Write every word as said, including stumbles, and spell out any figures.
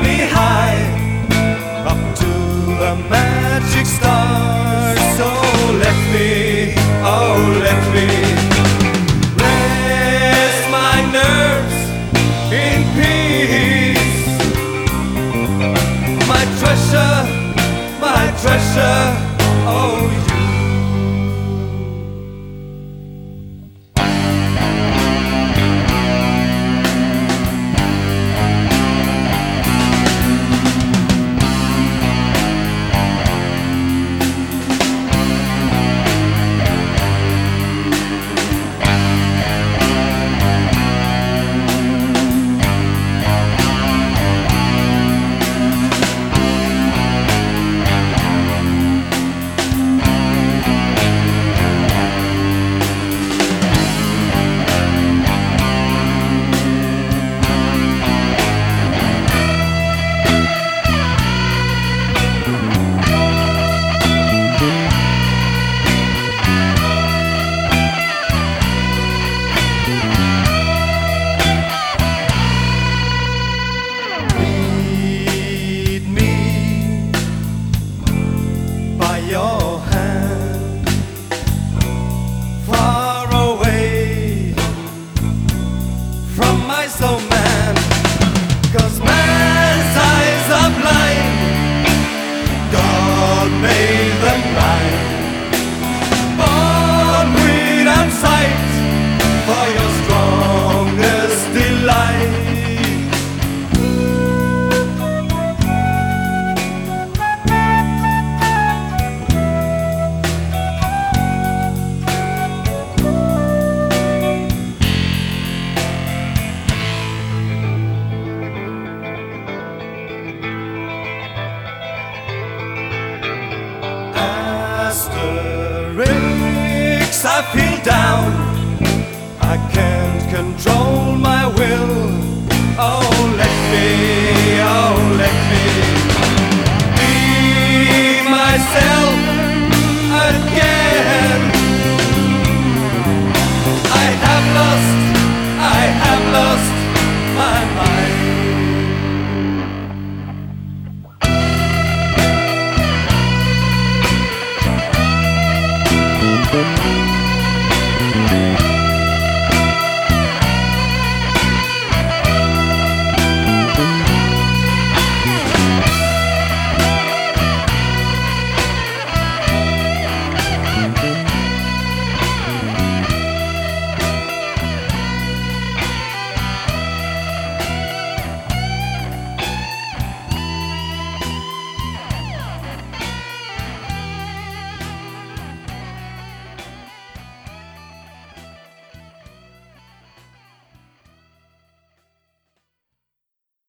me high up to the magic stars. So let me, oh let me rest my nerves in peace. My treasure, my treasure, oh you. Your hand far away from my soul, man. 'Cause man's eyes are blind, God made them blind. Born without sight for your strongest delight. Asterix, I feel down, I can't control my